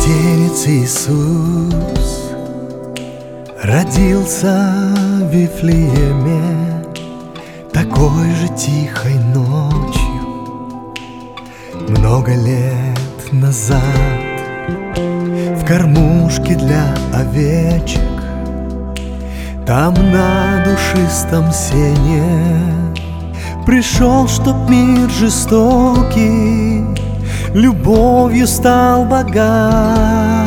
Младенец Иисус родился в Вифлееме такой же тихой ночью, много лет назад. В кормушке для овечек, там на душистом сене, пришел, чтоб мир жестокий любовью стал богат.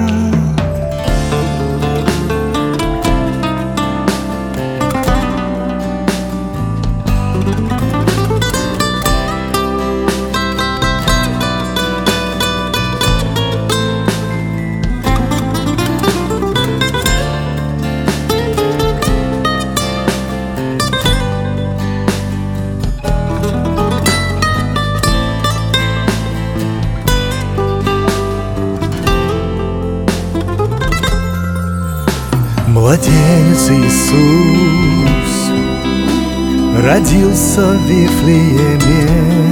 Младенец Иисус родился в Вифлееме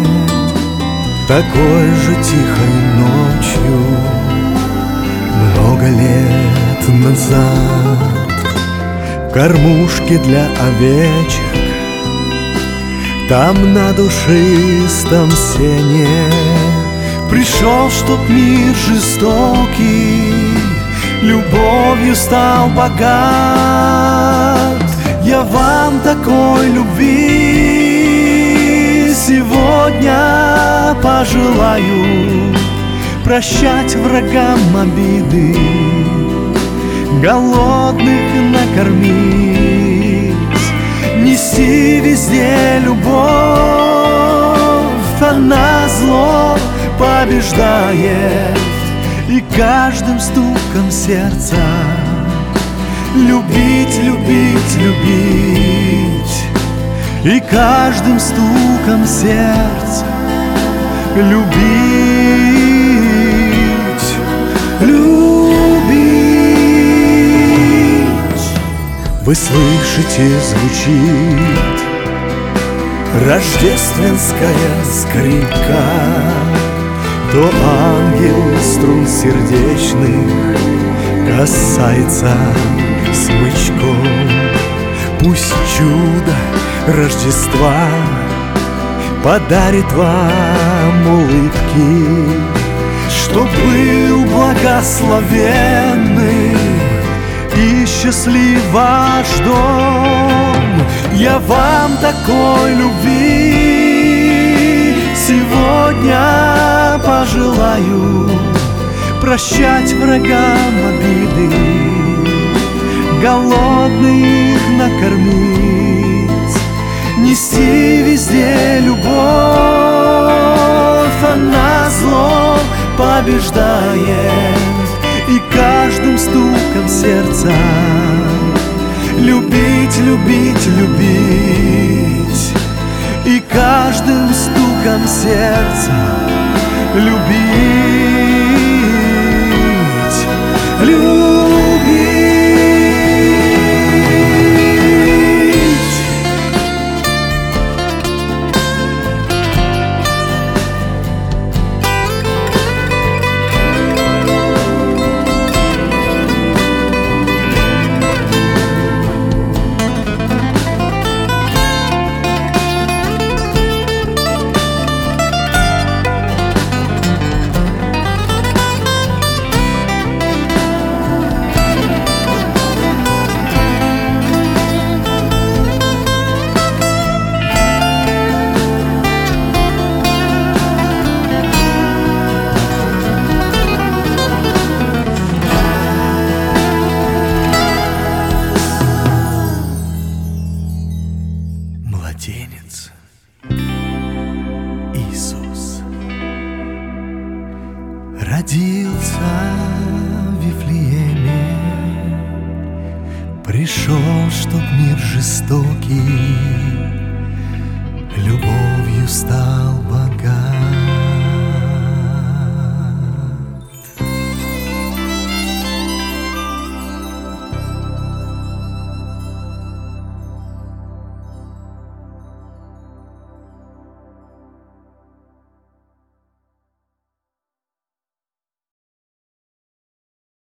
такой же тихой ночью, много лет назад. В кормушке для овечек, там на душистом сене, пришел, чтоб мир жестокий любовью стал богат. Я вам такой любви сегодня пожелаю, прощать врагам обиды, голодных накормить, нести везде любовь, она зло побеждает, и каждым стуком сердца любить, любить, любить, и каждым стуком сердца любить, любить. Вы слышите, звучит рождественская скрипка, то ангел струн сердечных касается смычком. Пусть чудо Рождества подарит вам улыбки, чтоб был благословенным и счастлив ваш дом. Я вам такой любви сегодня пожелаю, прощать врагам обиды, голодных накормить, нести везде любовь, она зло побеждает, и каждым стуком сердца любить, любить, любить, и каждым стуком сердца любить, любить. Младенец Иисус родился в Вифлееме, пришел, чтоб мир жестокий любовью стал богат.